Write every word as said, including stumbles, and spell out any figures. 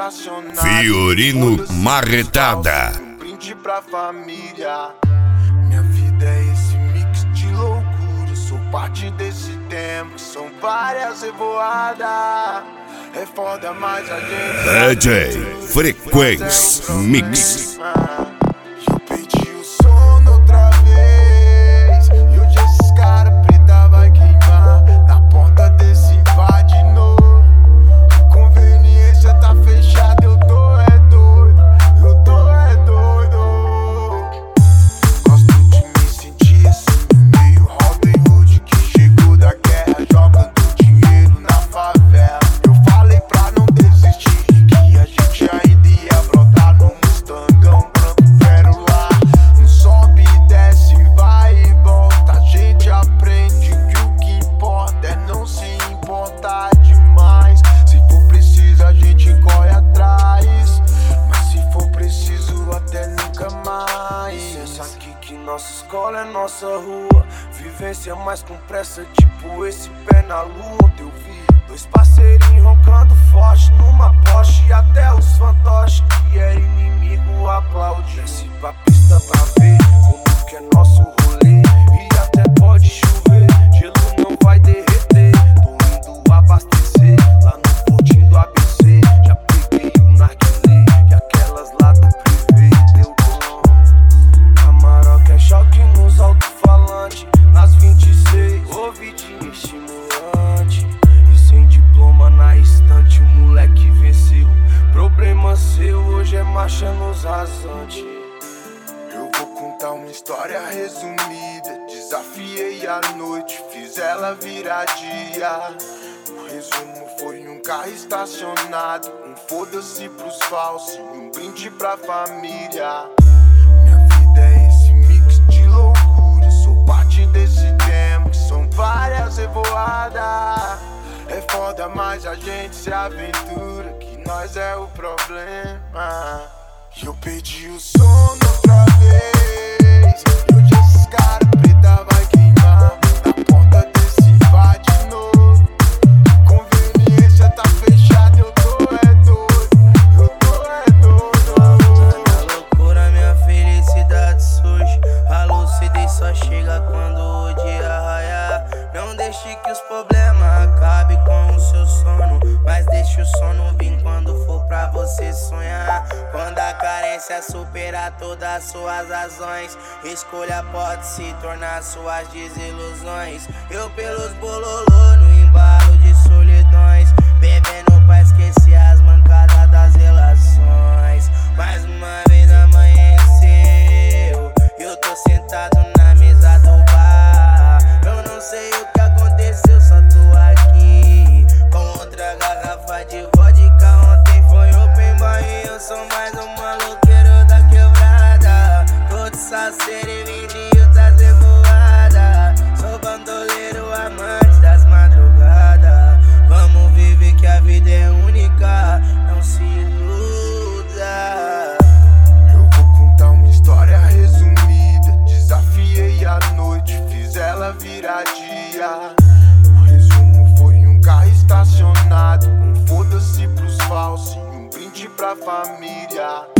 estacionado. Fiorino Marretada. Um brinde pra família. Minha vida é esse mix de loucura. Sou parte desse tempo, são várias revoadas. É foda, mas a gente D J Frequência Mix. Eu pedi o sono outra vez, e hoje esses cara preta vai queimar na porta desse bar de novo. Conveniência tá fechada, eu tô é doido, eu tô é doido. Gosto de me sentir assim, meio Robin Hood que chegou da guerra, jogando dinheiro na favela. Eu falei pra não desistir, que a gente ainda ia brotar no Mustangão branco pérola. Não sobe e desce, vai e volta. A gente aprende que o que importa é não se importar demais. Se for preciso a gente corre atrás, mas se for preciso até nunca mais. Licença aqui que nossa escola é nossa rua. Vivência mais com pressa, tipo esse pé na lua. Onde eu vi dois parceirinhos roncando forte numa Porsche, e até os fantoches que era inimigo aplaude. Desce pra pista pra ver como que é nosso rolê, e até pode chover, gelo não vai derreter. Tô indo abastecer lá no portinho do A B C. Já peguei o narguilé e aquelas latas privê. Deu bom, Amarok é choque nos alto-falantes. Nas vinte e seis, ouvidinho estimulante, e sem diploma na estante o moleque venceu. Problema seu, hoje é marcha nos rasantes. Eu vou contar uma história resumida. Desafiei a noite, fiz ela virar dia. O resumo foi um carro estacionado, um foda-se pros falsos e um brinde pra família. Minha vida é esse mix de loucura. Sou parte desse tempo, são várias revoadas. É foda, mas a gente se aventura, que nós é o problema. E eu pedi o sono outra vez, e hoje esses cara preta vai queimar na porta desse bar de novo. Conveniência tá fechada, eu tô é doido, eu tô é doido. Na loucura minha felicidade surge, a lucidez só chega quando o dia raiar. Não deixe que os problemas acabem com o seu sono, mas deixe o sono vir quando for pra você sonhar. Quando a carência superar todas as suas razões, escolha pode se tornar suas desilusões. Eu pelos bololô no embalo de solidões, bebendo pra esquecer as mancadas das relações. Mais uma vez amanheceu, eu tô sentado na mesa do bar. Eu não sei o que aconteceu, só tô aqui com outra garrafa de vodka. Ontem foi open bar e eu sou mais um maloqueiro da quebrada. Tô de saceiro e vendi outras revoadas. Sou bandoleiro, amante das madrugadas. Vamos viver que a vida é única, não se iluda. Eu vou contar uma história resumida. Desafiei a noite, fiz ela virar dia. O resumo foi um carro estacionado, um foda-se pros falsos e um brinde pra família.